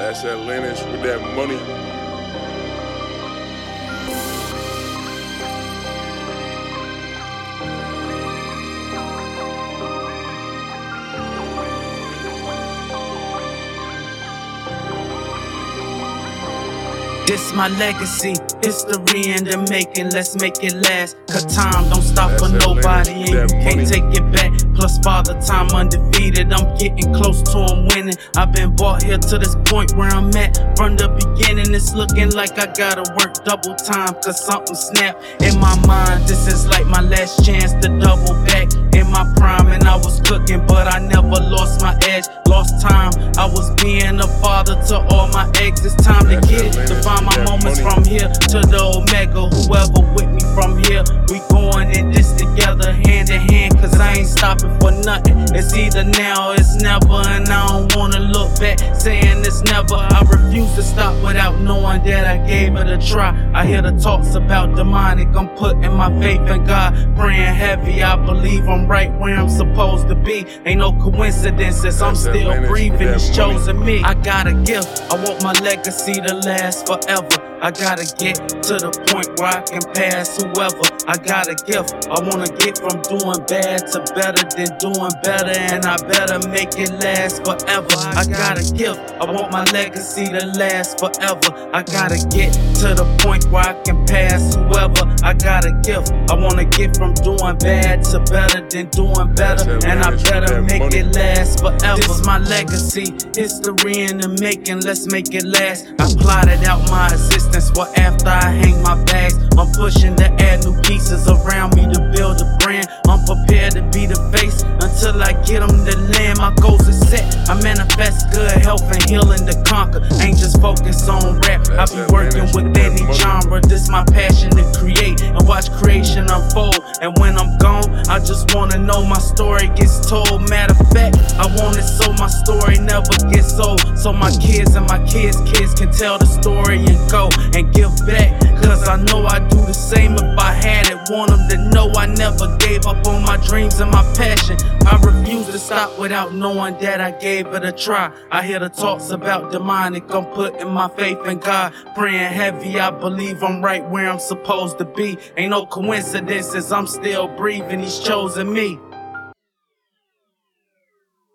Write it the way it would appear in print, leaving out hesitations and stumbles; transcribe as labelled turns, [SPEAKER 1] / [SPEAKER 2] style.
[SPEAKER 1] That's that lineage with that money.
[SPEAKER 2] This my legacy, history in the making, let's make it last. Cause time don't stop for nobody and you can't take it back. Plus father time undefeated, I'm getting close to him winning. I've been brought here to this point where I'm at. From the beginning it's looking like I gotta work double time, cause something snapped in my mind. This is like my last chance to double back. In my prime and I was cooking, but I never lost my edge. Lost time, I was being a father to all my eggs. It's time to get it, to find my moments from here to the omega. Whoever with me from here, we going in this together, hand in hand, cause I ain't stopping for nothing. It's either now or it's never, and I don't wanna look back saying it's never. I refuse to stop without knowing that I gave it a try. I hear the talks about demonic, I'm putting my faith in God, praying heavy. I believe I'm right where I'm supposed to be. Ain't no coincidences, I'm still breathing, He's chosen me. I got a gift, I want my legacy to last forever. I gotta get to the point where I can pass whoever. I got a gift, I wanna get from doing bad to better than doing better, and I better make it last forever. I got a gift, I want my legacy to last forever. I gotta get to the point where I can pass whoever. I got a gift, I wanna get from doing bad to better than doing better, and I better make it last forever. This my legacy, history in the making, let's make it last. I plotted out my existence for after I hang my bags. I'm pushing to add new pieces around me to build a brand. I'm prepared to be the face until I get them to land. My goals are set, I manifest good health and healing to conquer. Ain't just focus on rap, I be working with any genre. This my passion to create and watch creation unfold. And when I'm gone, I just wanna know my story gets told. Matter of fact, I want it so my story never gets old, so my kids and my kids' kids can tell the story and go and give back. Cause I know I'd do the same if I had it. Want them to know I never gave up on my dreams and my passion. I refuse to stop without knowing that I gave it a try. I hear the talks about demonic, I'm putting my faith in God, praying heavy. I believe I'm right where I'm supposed to be. Ain't no coincidences, I'm still breathing, He's chosen me.